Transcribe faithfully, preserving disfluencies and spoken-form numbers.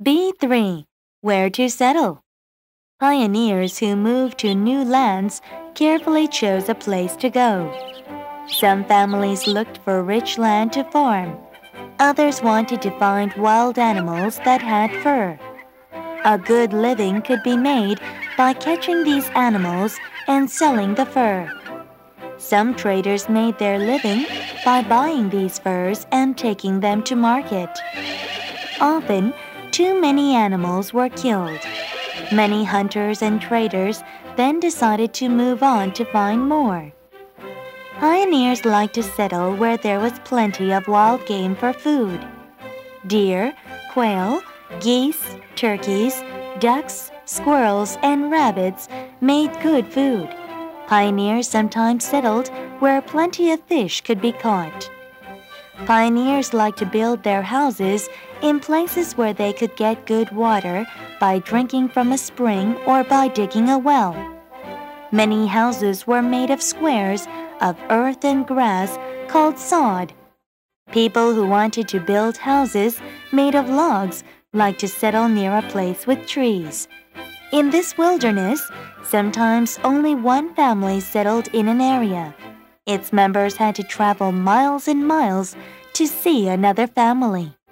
B three. Where to settle. Pioneers who moved to new lands carefully chose a place to go. Some families looked for rich land to farm. Others wanted to find wild animals that had fur. A good living could be made by catching these animals and selling the fur. Some traders made their living by buying these furs and taking them to market. Often, too many animals were killed. Many hunters and traders then decided to move on to find more. Pioneers liked to settle where there was plenty of wild game for food. Deer, quail, geese, turkeys, ducks, squirrels, and rabbits made good food. Pioneers sometimes settled where plenty of fish could be caught. Pioneers liked to build their houses in places where they could get good water by drinking from a spring or by digging a well. Many houses were made of squares of earth and grass called sod. People who wanted to build houses made of logs liked to settle near a place with trees. In this wilderness, sometimes only one family settled in an area. Its members had to travel miles and miles to see another family.